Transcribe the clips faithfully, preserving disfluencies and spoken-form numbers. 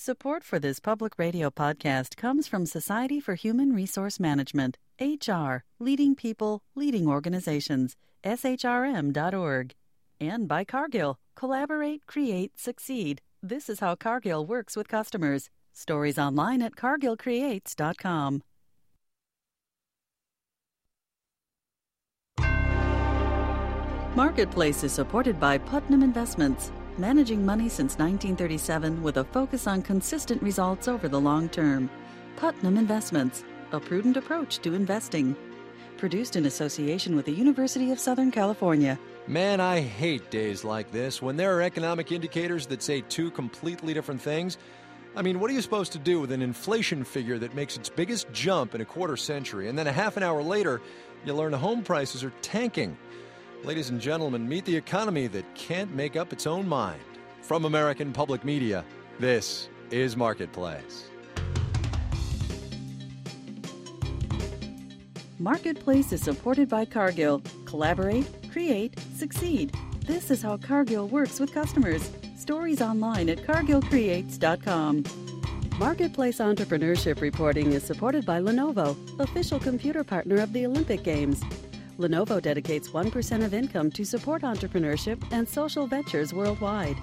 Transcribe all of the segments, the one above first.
Support for this public radio podcast comes from Society for Human Resource Management, H R, leading people, leading organizations, S H R M dot org. And by Cargill, collaborate, create, succeed. This is how Cargill works with customers. Stories online at cargill creates dot com. Marketplace is supported by Putnam Investments, managing money since nineteen thirty-seven with a focus on consistent results over the long term. Putnam Investments, a prudent approach to investing. Produced in association with the University of Southern California. Man, I hate days like this when there are economic indicators that say two completely different things. I mean, what are you supposed to do with an inflation figure that makes its biggest jump in a quarter century, and then a half an hour later, you learn home prices are tanking? Ladies and gentlemen, meet the economy that can't make up its own mind. From American Public Media, this is Marketplace. Marketplace is supported by Cargill. Collaborate, create, succeed. This is how Cargill works with customers. Stories online at cargill creates dot com. Marketplace Entrepreneurship Reporting is supported by Lenovo, official computer partner of the Olympic Games. Lenovo dedicates one percent of income to support entrepreneurship and social ventures worldwide.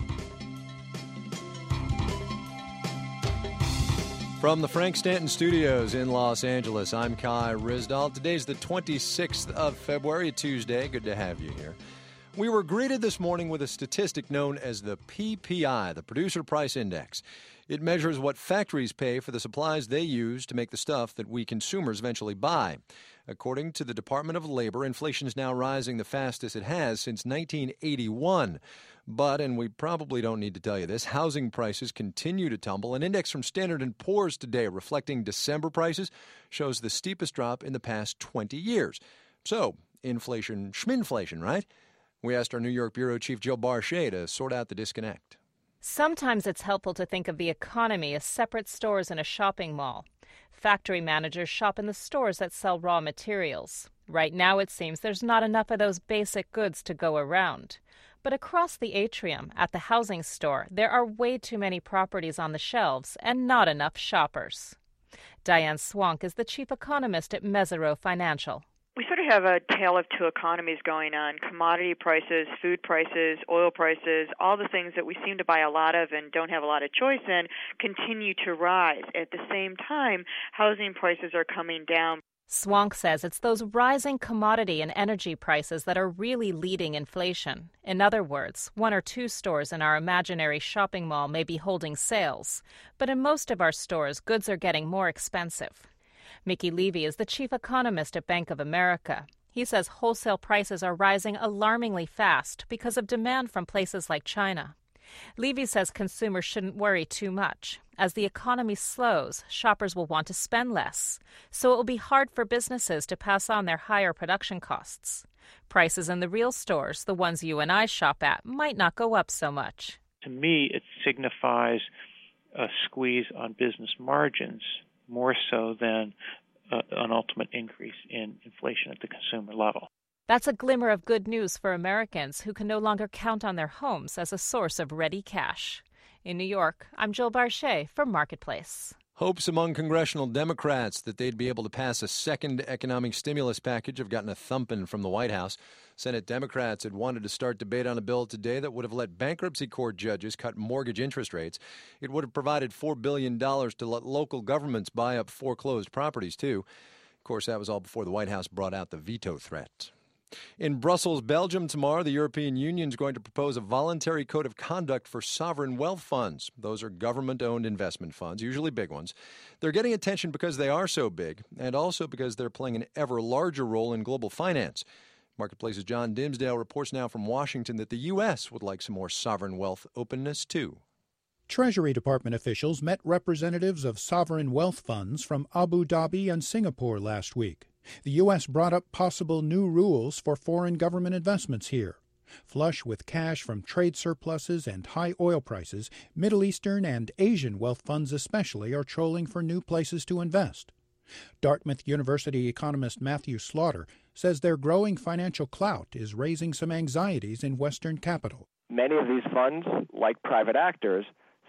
From the Frank Stanton Studios in Los Angeles, I'm Kai Ryssdal. Today's the twenty-sixth of February, Tuesday. Good to have you here. We were greeted this morning with a statistic known as the P P I, the Producer Price Index. It measures what factories pay for the supplies they use to make the stuff that we consumers eventually buy. According to the Department of Labor, inflation is now rising the fastest it has since nineteen eighty-one. But, and we probably don't need to tell you this, housing prices continue to tumble. An index from Standard and Poor's today reflecting December prices shows the steepest drop in the past twenty years. So, inflation, schminflation, right? We asked our New York Bureau Chief Jill Barchet to sort out the disconnect. Sometimes it's helpful to think of the economy as separate stores in a shopping mall. Factory managers shop in the stores that sell raw materials. Right now, it seems there's not enough of those basic goods to go around. But across the atrium, at the housing store, there are way too many properties on the shelves and not enough shoppers. Diane Swank is the chief economist at Mesirow Financial. We sort of have a tale of two economies going on. Commodity prices, food prices, oil prices, all the things that we seem to buy a lot of and don't have a lot of choice in continue to rise. At the same time, housing prices are coming down. Swank says it's those rising commodity and energy prices that are really leading inflation. In other words, one or two stores in our imaginary shopping mall may be holding sales, but in most of our stores, goods are getting more expensive. Mickey Levy is the chief economist at Bank of America. He says wholesale prices are rising alarmingly fast because of demand from places like China. Levy says consumers shouldn't worry too much. As the economy slows, shoppers will want to spend less, so it will be hard for businesses to pass on their higher production costs. Prices in the real stores, the ones you and I shop at, might not go up so much. To me, it signifies a squeeze on business margins more so than uh, an ultimate increase in inflation at the consumer level. That's a glimmer of good news for Americans who can no longer count on their homes as a source of ready cash. In New York, I'm Jill Barchet for Marketplace. Hopes among congressional Democrats that they'd be able to pass a second economic stimulus package have gotten a thumping from the White House. Senate Democrats had wanted to start debate on a bill today that would have let bankruptcy court judges cut mortgage interest rates. It would have provided four billion dollars to let local governments buy up foreclosed properties, too. Of course, that was all before the White House brought out the veto threat. In Brussels, Belgium, tomorrow, the European Union is going to propose a voluntary code of conduct for sovereign wealth funds. Those are government-owned investment funds, usually big ones. They're getting attention because they are so big, and also because they're playing an ever larger role in global finance. Marketplace's John Dimsdale reports now from Washington that the U S would like some more sovereign wealth openness, too. Treasury Department officials met representatives of sovereign wealth funds from Abu Dhabi and Singapore last week. The U S brought up possible new rules for foreign government investments here. Flush with cash from trade surpluses and high oil prices, Middle Eastern and Asian wealth funds especially are trolling for new places to invest. Dartmouth University economist Matthew Slaughter says their growing financial clout is raising some anxieties in Western capital. Many of these funds, like private actors,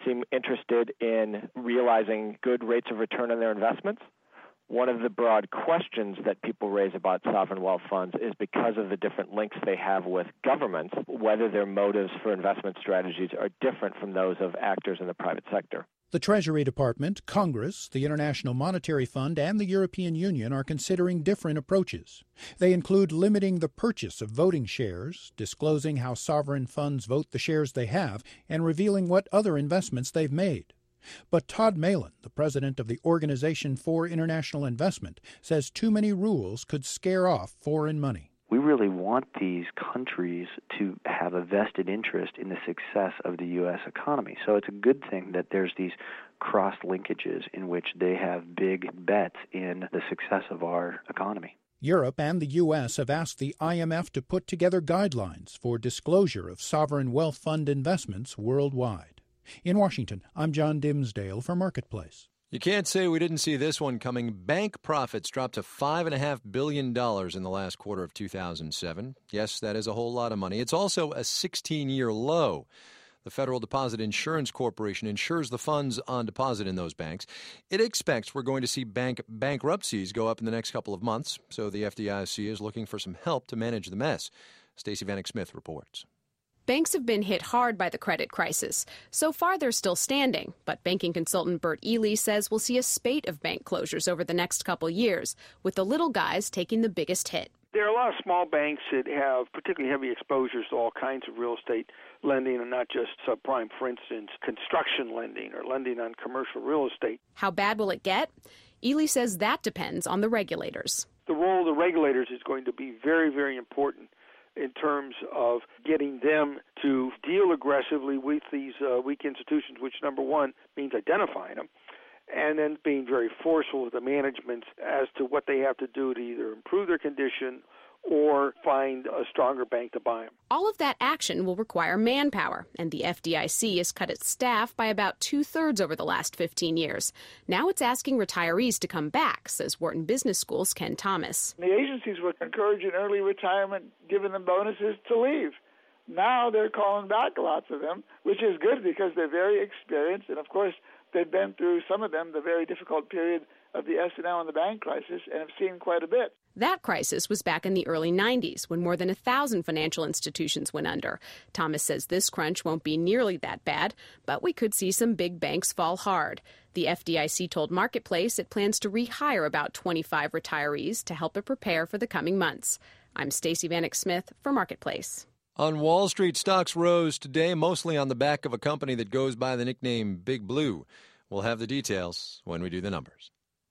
seem interested in realizing good rates of return on their investments. One of the broad questions that people raise about sovereign wealth funds is because of the different links they have with governments, whether their motives for investment strategies are different from those of actors in the private sector. The Treasury Department, Congress, the International Monetary Fund, and the European Union are considering different approaches. They include limiting the purchase of voting shares, disclosing how sovereign funds vote the shares they have, and revealing what other investments they've made. But Todd Malin, the president of the Organization for International Investment, says too many rules could scare off foreign money. We really want these countries to have a vested interest in the success of the U S economy. So it's a good thing that there's these cross-linkages in which they have big bets in the success of our economy. Europe and the U S have asked the I M F to put together guidelines for disclosure of sovereign wealth fund investments worldwide. In Washington, I'm John Dimsdale for Marketplace. You can't say we didn't see this one coming. Bank profits dropped to five point five billion dollars in the last quarter of two thousand seven. Yes, that is a whole lot of money. It's also a sixteen-year low. The Federal Deposit Insurance Corporation insures the funds on deposit in those banks. It expects we're going to see bank bankruptcies go up in the next couple of months, so the F D I C is looking for some help to manage the mess. Stacey Vanek Smith reports. Banks have been hit hard by the credit crisis. So far, they're still standing, but banking consultant Bert Ely says we'll see a spate of bank closures over the next couple years, with the little guys taking the biggest hit. There are a lot of small banks that have particularly heavy exposures to all kinds of real estate lending and not just subprime, for instance, construction lending or lending on commercial real estate. How bad will it get? Ely says that depends on the regulators. The role of the regulators is going to be very, very important in terms of getting them to deal aggressively with these uh, weak institutions, which, number one, means identifying them, and then being very forceful with the management as to what they have to do to either improve their condition or find a stronger bank to buy them. All of that action will require manpower, and the F D I C has cut its staff by about two-thirds over the last fifteen years. Now it's asking retirees to come back, says Wharton Business School's Ken Thomas. The agencies were encouraging early retirement, giving them bonuses to leave. Now they're calling back lots of them, which is good because they're very experienced, and of course they've been through, some of them, the very difficult period of the S and L and the bank crisis and have seen quite a bit. That crisis was back in the early nineties when more than a thousand financial institutions went under. Thomas says this crunch won't be nearly that bad, but we could see some big banks fall hard. The F D I C told Marketplace it plans to rehire about twenty-five retirees to help it prepare for the coming months. I'm Stacey Vanek Smith for Marketplace. On Wall Street, stocks rose today, mostly on the back of a company that goes by the nickname Big Blue. We'll have the details when we do the numbers.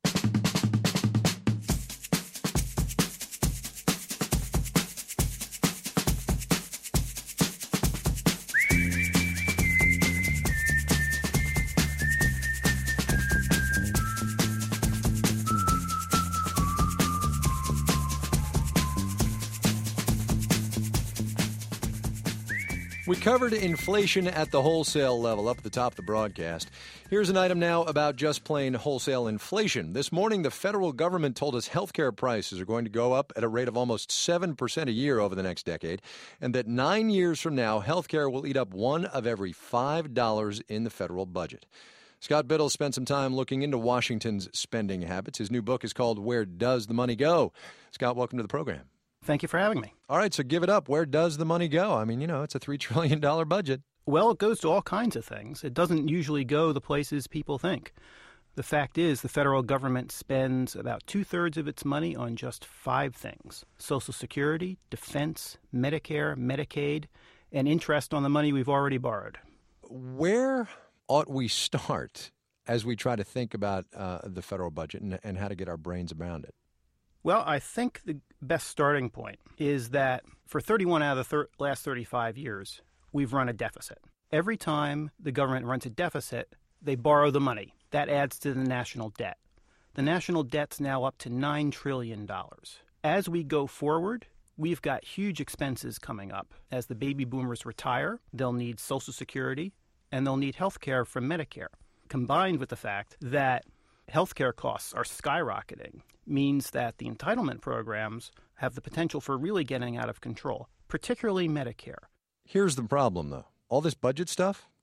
We covered inflation at the wholesale level up at the top of the broadcast. Here's an item now about just plain wholesale inflation. This morning, the federal government told us healthcare prices are going to go up at a rate of almost seven percent a year over the next decade, and that nine years from now, healthcare will eat up one of every five dollars in the federal budget. Scott Biddle spent some time looking into Washington's spending habits. His new book is called Where Does the Money Go? Scott, welcome to the program. Thank you for having me. All right, so give it up. Where does the money go? I mean, you know, it's a three trillion dollars budget. Well, it goes to all kinds of things. It doesn't usually go the places people think. The fact is the federal government spends about two-thirds of its money on just five things: Social Security, defense, Medicare, Medicaid, and interest on the money we've already borrowed. Where ought we start as we try to think about uh, the federal budget and, and how to get our brains around it? Well, I think the best starting point is that for thirty-one out of the thir- last thirty-five years, we've run a deficit. Every time the government runs a deficit, they borrow the money. That adds to the national debt. The national debt's now up to nine trillion dollars. As we go forward, we've got huge expenses coming up. As the baby boomers retire, they'll need Social Security, and they'll need health care from Medicare. Combined with the fact that healthcare costs are skyrocketing means that the entitlement programs have the potential for really getting out of control, particularly Medicare. Here's the problem, though. All this budget stuff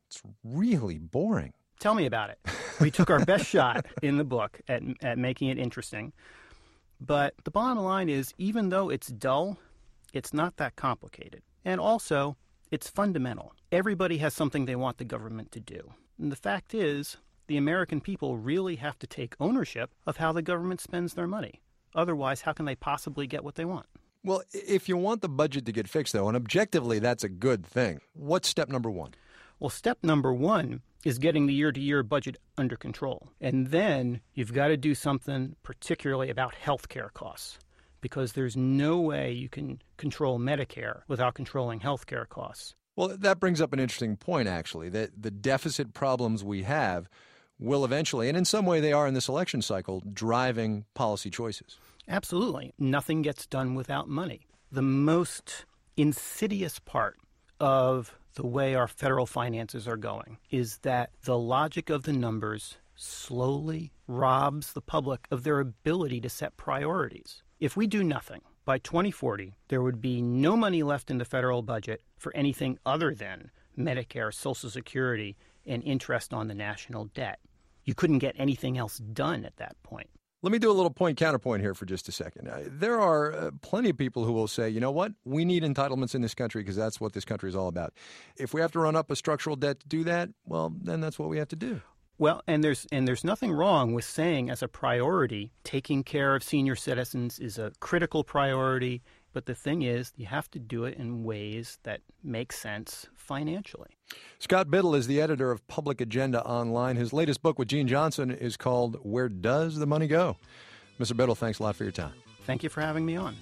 It's really boring. Tell me about it. We took our best shot in the book at, at making it interesting. But the bottom line is, even though it's dull, it's not that complicated. And also, it's fundamental. Everybody has something they want the government to do. And the fact is, the American people really have to take ownership of how the government spends their money. Otherwise, how can they possibly get what they want? Well, if you want the budget to get fixed, though, and objectively that's a good thing, what's step number one? Well, step number one is getting the year-to-year budget under control. And then you've got to do something particularly about health care costs, because there's no way you can control Medicare without controlling health care costs. Well, that brings up an interesting point, actually, that the deficit problems we have will eventually, and in some way they are in this election cycle, driving policy choices. Absolutely. Nothing gets done without money. The most insidious part of the way our federal finances are going is that the logic of the numbers slowly robs the public of their ability to set priorities. If we do nothing, by twenty forty, there would be no money left in the federal budget for anything other than Medicare, Social Security, and interest on the national debt. You couldn't get anything else done at that point. Let me do a little point-counterpoint here for just a second. Uh, there are uh, plenty of people who will say, you know what, we need entitlements in this country because that's what this country is all about. If we have to run up a structural debt to do that, well, then that's what we have to do. Well, and there's and there's nothing wrong with saying as a priority, taking care of senior citizens is a critical priority. But the thing is, you have to do it in ways that make sense financially. Scott Biddle is the editor of Public Agenda Online. His latest book with Gene Johnson is called Where Does the Money Go? Mister Biddle, thanks a lot for your time. Thank you for having me on.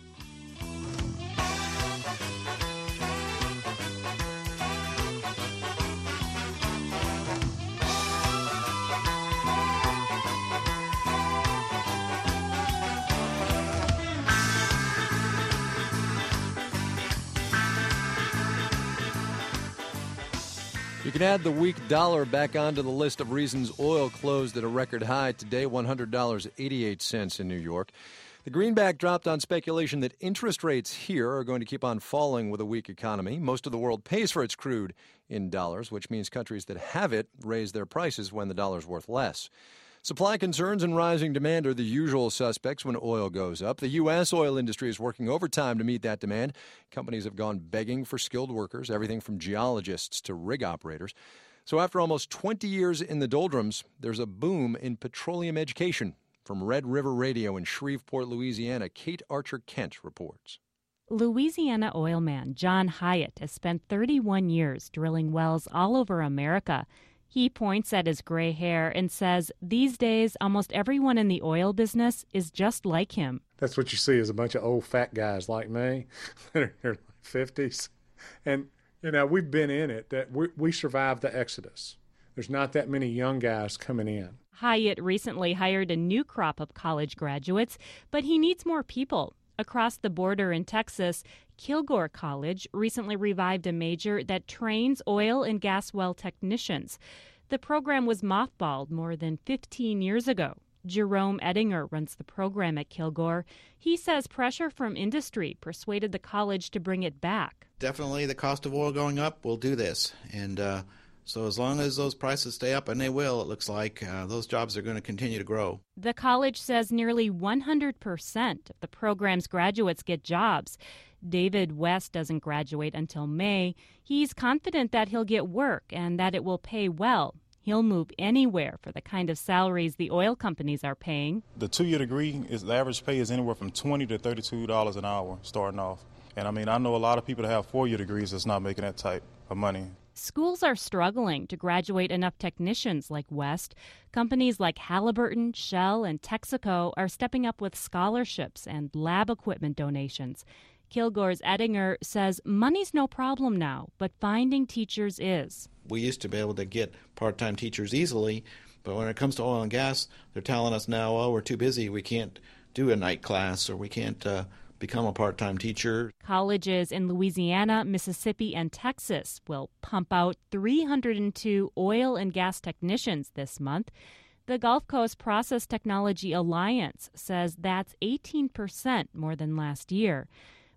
You can add the weak dollar back onto the list of reasons oil closed at a record high today, one hundred dollars and eighty-eight cents in New York. The greenback dropped on speculation that interest rates here are going to keep on falling with a weak economy. Most of the world pays for its crude in dollars, which means countries that have it raise their prices when the dollar's worth less. Supply concerns and rising demand are the usual suspects when oil goes up. The U S oil industry is working overtime to meet that demand. Companies have gone begging for skilled workers, everything from geologists to rig operators. So after almost twenty years in the doldrums, there's a boom in petroleum education. From Red River Radio in Shreveport, Louisiana, Kate Archer-Kent reports. Louisiana oil man John Hyatt has spent thirty-one years drilling wells all over America. He points at his gray hair and says these days almost everyone in the oil business is just like him. That's what you see is a bunch of old fat guys like me that are in their fifties. And, you know, we've been in it. That we, we survived the exodus. There's not that many young guys coming in. Hyatt recently hired a new crop of college graduates, but he needs more people. Across the border in Texas, Kilgore College recently revived a major that trains oil and gas well technicians. The program was mothballed more than fifteen years ago. Jerome Ettinger runs the program at Kilgore. He says pressure from industry persuaded the college to bring it back. Definitely the cost of oil going up will do this. And uh, so as long as those prices stay up, and they will, it looks like, uh, those jobs are going to continue to grow. The college says nearly one hundred percent of the program's graduates get jobs. David West doesn't graduate until May. He's confident that he'll get work and that it will pay well. He'll move anywhere for the kind of salaries the oil companies are paying. The two-year degree, is the average pay is anywhere from twenty to thirty-two dollars an hour starting off. And, I mean, I know a lot of people that have four-year degrees that's not making that type of money. Schools are struggling to graduate enough technicians like West. Companies like Halliburton, Shell, and Texaco are stepping up with scholarships and lab equipment donations. Kilgore's Ettinger says money's no problem now, but finding teachers is. We used to be able to get part-time teachers easily, but when it comes to oil and gas, they're telling us now, oh, we're too busy, we can't do a night class, or we can't uh, become a part-time teacher. Colleges in Louisiana, Mississippi, and Texas will pump out three hundred two oil and gas technicians this month. The Gulf Coast Process Technology Alliance says that's eighteen percent more than last year.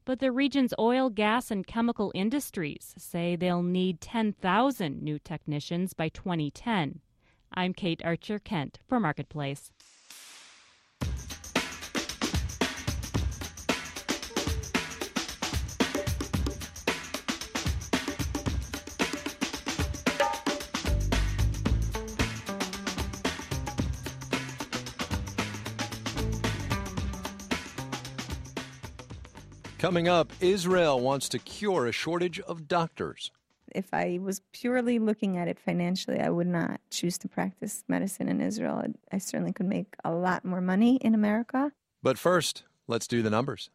But the region's oil, gas, and chemical industries say they'll need ten thousand new technicians by twenty ten. I'm Kate Archer-Kent for Marketplace. Coming up, Israel wants to cure a shortage of doctors. If I was purely looking at it financially, I would not choose to practice medicine in Israel. I certainly could make a lot more money in America. But first, let's do the numbers.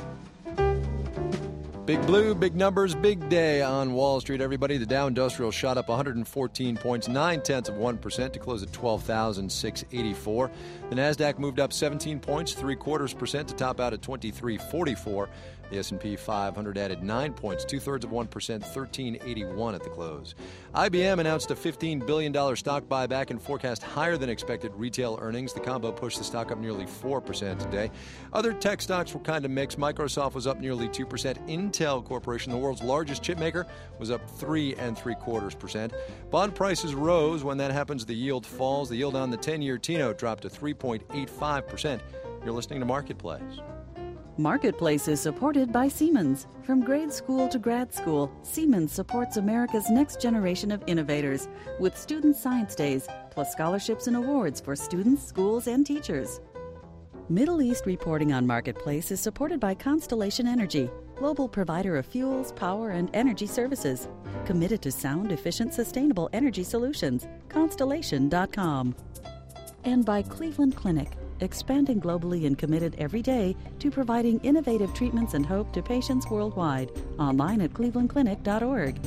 Big blue, big numbers, big day on Wall Street, everybody. The Dow Industrial shot up one hundred fourteen points, nine-tenths of one percent to close at twelve thousand six hundred eighty-four. The Nasdaq moved up seventeen points, three-quarters percent to top out at twenty-three forty-four. The S and P five hundred added nine points, two-thirds of one percent, thirteen eighty-one at the close. I B M announced a fifteen billion dollars stock buyback and forecast higher than expected retail earnings. The combo pushed the stock up nearly four percent today. Other tech stocks were kind of mixed. Microsoft was up nearly two percent. Intel Corporation, the world's largest chip maker, was up three and three-quarters percent. Bond prices rose. When that happens, the yield falls. The yield on the ten-year T-note dropped to three point eight five percent. You're listening to Marketplace. Marketplace is supported by Siemens. From grade school to grad school, Siemens supports America's next generation of innovators with Student Science Days, plus scholarships and awards for students, schools, and teachers. Middle East reporting on Marketplace is supported by Constellation Energy, global provider of fuels, power, and energy services. Committed to sound, efficient, sustainable energy solutions. Constellation dot com. And by Cleveland Clinic, expanding globally and committed every day to providing innovative treatments and hope to patients worldwide. Online at cleveland clinic dot org.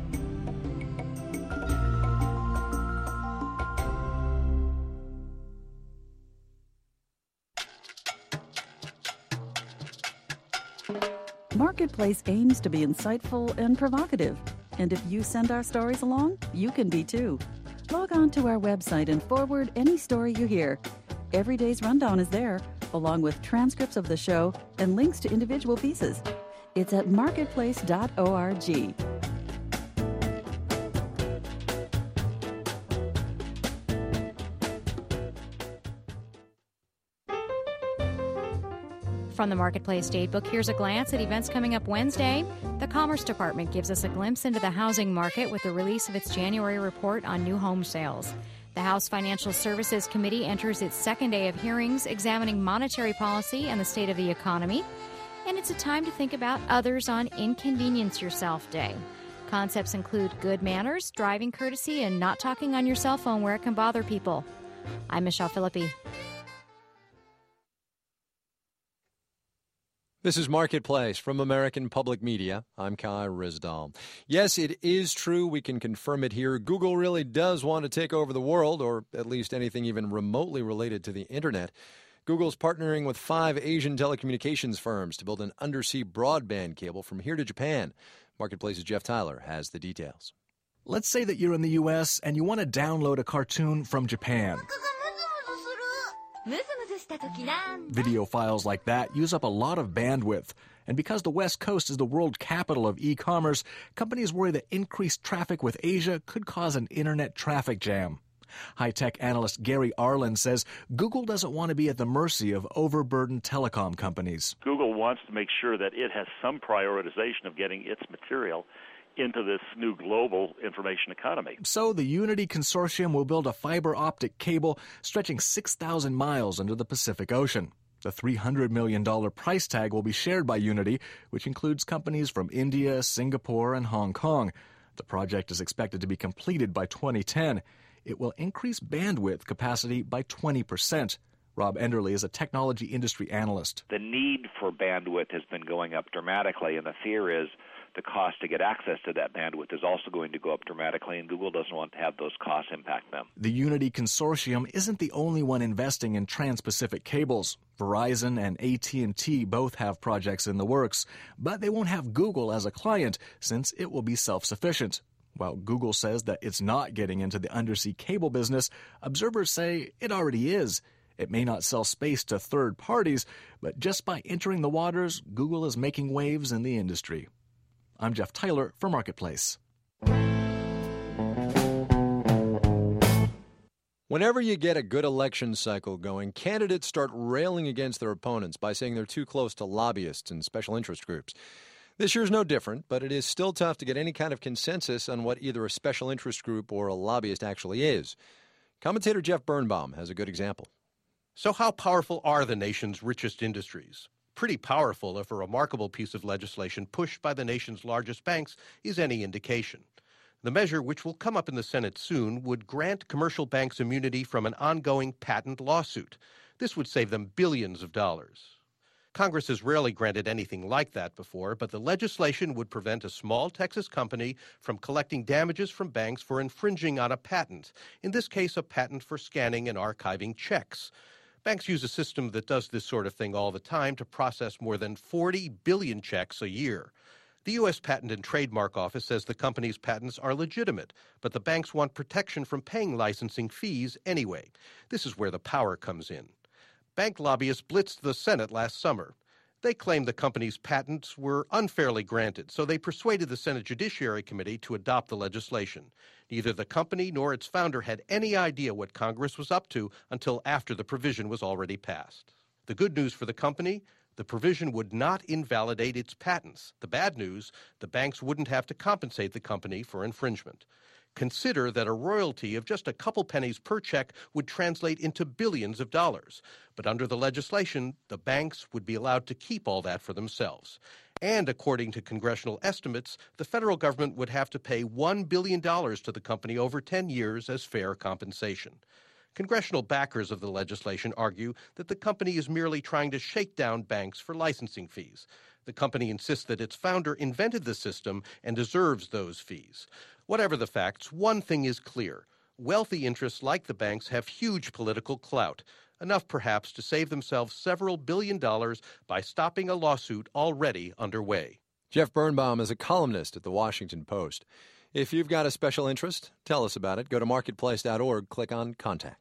Marketplace aims to be insightful and provocative. And if you send our stories along, you can be too. Log on to our website and forward any story you hear. Every day's rundown is there, along with transcripts of the show and links to individual pieces. It's at marketplace dot org. From the Marketplace Datebook, here's a glance at events coming up Wednesday. The Commerce Department gives us a glimpse into the housing market with the release of its January report on new home sales. The House Financial Services Committee enters its second day of hearings examining monetary policy and the state of the economy. And it's a time to think about others on Inconvenience Yourself Day. Concepts include good manners, driving courtesy, and not talking on your cell phone where it can bother people. I'm Michelle Philippi. This is Marketplace from American Public Media. I'm Kai Rizdal. Yes, it is true. We can confirm it here. Google really does want to take over the world, or at least anything even remotely related to the Internet. Google's partnering with five Asian telecommunications firms to build an undersea broadband cable from here to Japan. Marketplace's Jeff Tyler has the details. Let's say that you're in the U S and you want to download a cartoon from Japan. Video files like that use up a lot of bandwidth. And because the West Coast is the world capital of e-commerce, companies worry that increased traffic with Asia could cause an internet traffic jam. High-tech analyst Gary Arlen says Google doesn't want to be at the mercy of overburdened telecom companies. Google wants to make sure that it has some prioritization of getting its material into this new global information economy. So the Unity Consortium will build a fiber optic cable stretching six thousand miles under the Pacific Ocean. The three hundred million dollars price tag will be shared by Unity, which includes companies from India, Singapore, and Hong Kong. The project is expected to be completed by twenty ten. It will increase bandwidth capacity by twenty percent. Rob Enderle is a technology industry analyst. The need for bandwidth has been going up dramatically, and the fear is the cost to get access to that bandwidth is also going to go up dramatically, and Google doesn't want to have those costs impact them. The Unity Consortium isn't the only one investing in trans-Pacific cables. Verizon and A T and T both have projects in the works, but they won't have Google as a client since it will be self-sufficient. While Google says that it's not getting into the undersea cable business, observers say it already is. It may not sell space to third parties, but just by entering the waters, Google is making waves in the industry. I'm Jeff Tyler for Marketplace. Whenever you get a good election cycle going, candidates start railing against their opponents by saying they're too close to lobbyists and special interest groups. This year's no different, but it is still tough to get any kind of consensus on what either a special interest group or a lobbyist actually is. Commentator Jeff Birnbaum has a good example. So how powerful are the nation's richest industries? Pretty powerful if a remarkable piece of legislation pushed by the nation's largest banks is any indication. The measure, which will come up in the Senate soon, would grant commercial banks immunity from an ongoing patent lawsuit. This would save them billions of dollars. Congress has rarely granted anything like that before, but the legislation would prevent a small Texas company from collecting damages from banks for infringing on a patent, in this case a patent for scanning and archiving checks. Banks use a system that does this sort of thing all the time to process more than forty billion checks a year. The U S Patent and Trademark Office says the company's patents are legitimate, but the banks want protection from paying licensing fees anyway. This is where the power comes in. Bank lobbyists blitzed the Senate last summer. They claimed the company's patents were unfairly granted, so they persuaded the Senate Judiciary Committee to adopt the legislation. Neither the company nor its founder had any idea what Congress was up to until after the provision was already passed. The good news for the company? The provision would not invalidate its patents. The bad news, the banks wouldn't have to compensate the company for infringement. Consider that a royalty of just a couple pennies per check would translate into billions of dollars. But under the legislation, the banks would be allowed to keep all that for themselves. And according to congressional estimates, the federal government would have to pay one billion dollars to the company over ten years as fair compensation. Congressional backers of the legislation argue that the company is merely trying to shake down banks for licensing fees. The company insists that its founder invented the system and deserves those fees. Whatever the facts, one thing is clear. Wealthy interests like the banks have huge political clout, enough perhaps to save themselves several billion dollars by stopping a lawsuit already underway. Jeff Birnbaum is a columnist at the Washington Post. If you've got a special interest, tell us about it. Go to marketplace dot org, click on Contact.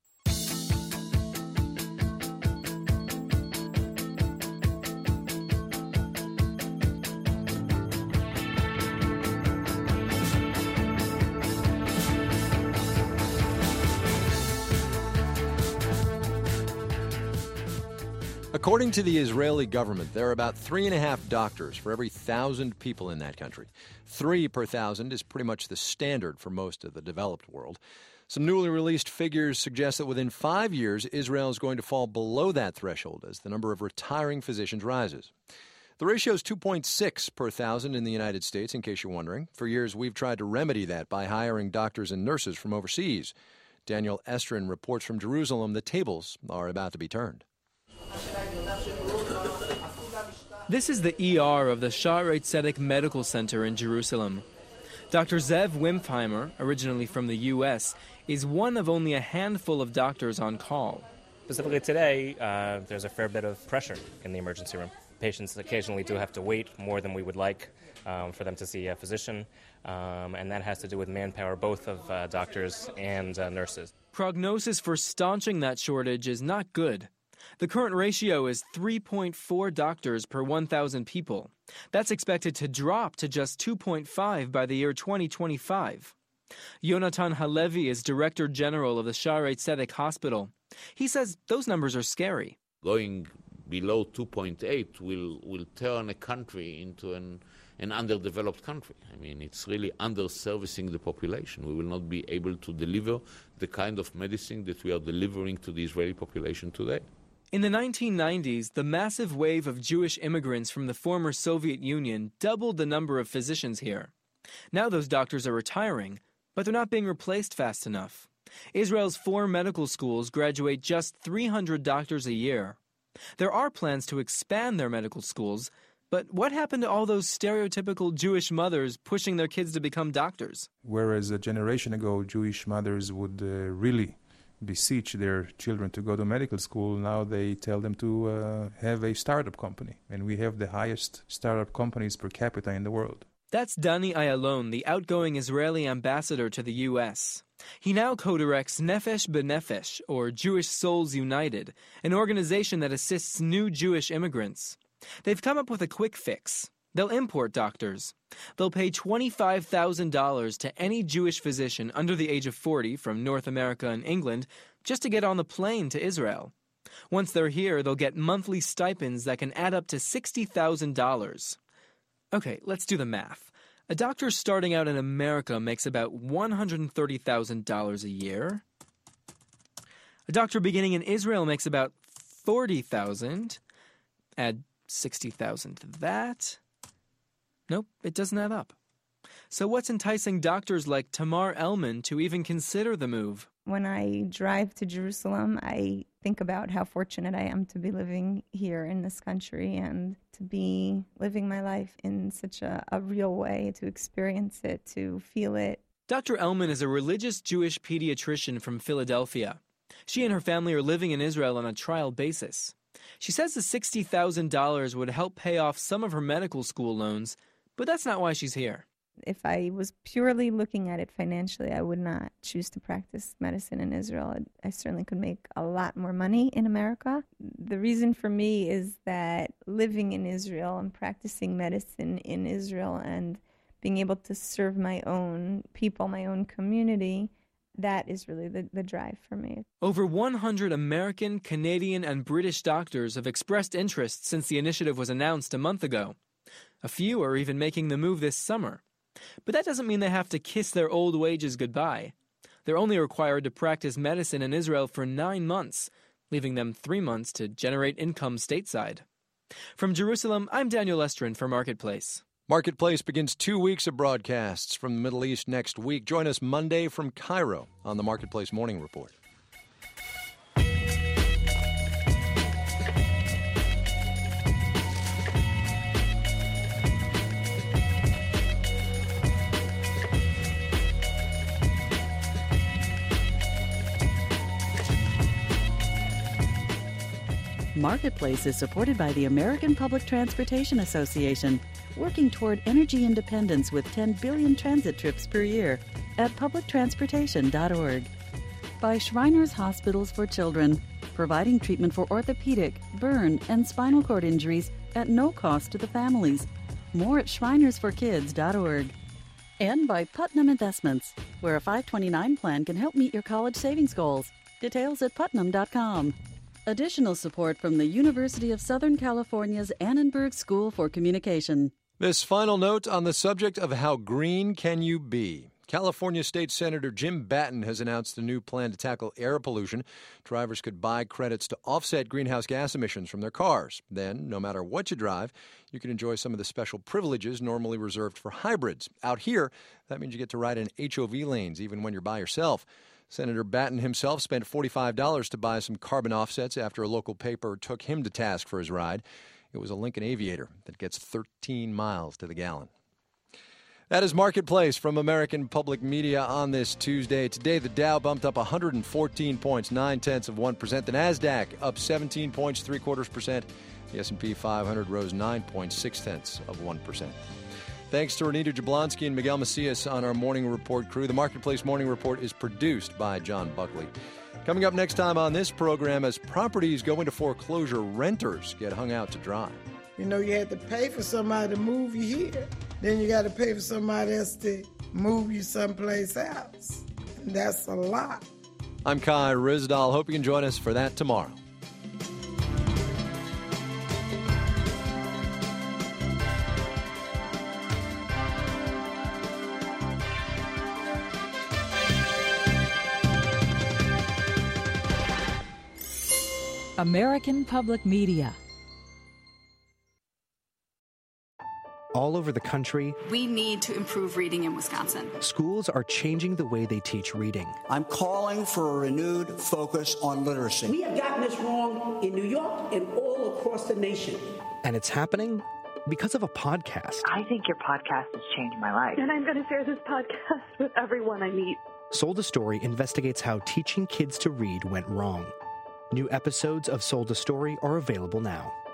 According to the Israeli government, there are about three and a half doctors for every thousand people in that country. Three per thousand is pretty much the standard for most of the developed world. Some newly released figures suggest that within five years, Israel is going to fall below that threshold as the number of retiring physicians rises. The ratio is two point six per thousand in the United States, in case you're wondering. For years, we've tried to remedy that by hiring doctors and nurses from overseas. Daniel Estrin reports from Jerusalem the tables are about to be turned. This is the E R of the Shaarei Tzedek Medical Center in Jerusalem. Doctor Zev Wimpheimer, originally from the U S, is one of only a handful of doctors on call. Specifically today, uh, there's a fair bit of pressure in the emergency room. Patients occasionally do have to wait more than we would like um, for them to see a physician, um, and that has to do with manpower, both of uh, doctors and uh, nurses. Prognosis for staunching that shortage is not good. The current ratio is three point four doctors per one thousand people. That's expected to drop to just two point five by the year twenty twenty-five. Yonatan Halevi is Director General of the Shaarei Tzedek Hospital. He says those numbers are scary. Going below two point eight will, will turn a country into an, an underdeveloped country. I mean, it's really underservicing the population. We will not be able to deliver the kind of medicine that we are delivering to the Israeli population today. In the nineteen nineties, the massive wave of Jewish immigrants from the former Soviet Union doubled the number of physicians here. Now those doctors are retiring, but they're not being replaced fast enough. Israel's four medical schools graduate just three hundred doctors a year. There are plans to expand their medical schools, but what happened to all those stereotypical Jewish mothers pushing their kids to become doctors? Whereas a generation ago, Jewish mothers would uh, really beseech their children to go to medical school, now they tell them to uh, have a startup company. And we have the highest startup companies per capita in the world. That's Dani Ayalon, the outgoing Israeli ambassador to the U S. He now co-directs Nefesh B'Nefesh, or Jewish Souls United, an organization that assists new Jewish immigrants. They've come up with a quick fix. They'll import doctors. They'll pay twenty-five thousand dollars to any Jewish physician under the age of forty from North America and England just to get on the plane to Israel. Once they're here, they'll get monthly stipends that can add up to sixty thousand dollars. Okay, let's do the math. A doctor starting out in America makes about one hundred thirty thousand dollars a year. A doctor beginning in Israel makes about forty thousand dollars. Add sixty thousand dollars to that. Nope, it doesn't add up. So what's enticing doctors like Tamar Elman to even consider the move? When I drive to Jerusalem, I think about how fortunate I am to be living here in this country and to be living my life in such a, a real way, to experience it, to feel it. Doctor Elman is a religious Jewish pediatrician from Philadelphia. She and her family are living in Israel on a trial basis. She says the sixty thousand dollars would help pay off some of her medical school loans, but that's not why she's here. If I was purely looking at it financially, I would not choose to practice medicine in Israel. I certainly could make a lot more money in America. The reason for me is that living in Israel and practicing medicine in Israel and being able to serve my own people, my own community, that is really the, the drive for me. Over one hundred American, Canadian, and British doctors have expressed interest since the initiative was announced a month ago. A few are even making the move this summer. But that doesn't mean they have to kiss their old wages goodbye. They're only required to practice medicine in Israel for nine months, leaving them three months to generate income stateside. From Jerusalem, I'm Daniel Estrin for Marketplace. Marketplace begins two weeks of broadcasts from the Middle East next week. Join us Monday from Cairo on the Marketplace Morning Report. Marketplace is supported by the American Public Transportation Association, working toward energy independence with ten billion transit trips per year at public transportation dot org. By Shriners Hospitals for Children, providing treatment for orthopedic, burn, and spinal cord injuries at no cost to the families. More at Shriners for Kids dot org. And by Putnam Investments, where a five twenty-nine plan can help meet your college savings goals. Details at putnam dot com. Additional support from the University of Southern California's Annenberg School for Communication. This final note on the subject of how green can you be. California State Senator Jim Batten has announced a new plan to tackle air pollution. Drivers could buy credits to offset greenhouse gas emissions from their cars. Then, no matter what you drive, you can enjoy some of the special privileges normally reserved for hybrids. Out here, that means you get to ride in H O V lanes even when you're by yourself. Senator Batten himself spent forty-five dollars to buy some carbon offsets after a local paper took him to task for his ride. It was a Lincoln Aviator that gets thirteen miles to the gallon. That is Marketplace from American Public Media on this Tuesday. Today, the Dow bumped up one hundred fourteen points, nine-tenths of one percent. The NASDAQ up seventeen points, three-quarters percent. The S and P five hundred rose nine points, six-tenths of one percent. Thanks to Renita Jablonski and Miguel Macias on our Morning Report crew. The Marketplace Morning Report is produced by John Buckley. Coming up next time on this program, as properties go into foreclosure, renters get hung out to dry. You know, you had to pay for somebody to move you here. Then you got to pay for somebody else to move you someplace else. And that's a lot. I'm Kai Rizdal. Hope you can join us for that tomorrow. American Public Media. All over the country, we need to improve reading in Wisconsin. Schools are changing the way they teach reading. I'm calling for a renewed focus on literacy. We have gotten this wrong in New York and all across the nation. And it's happening because of a podcast. I think your podcast has changed my life. And I'm going to share this podcast with everyone I meet. Sold a Story investigates how teaching kids to read went wrong. New episodes of Sold a Story are available now.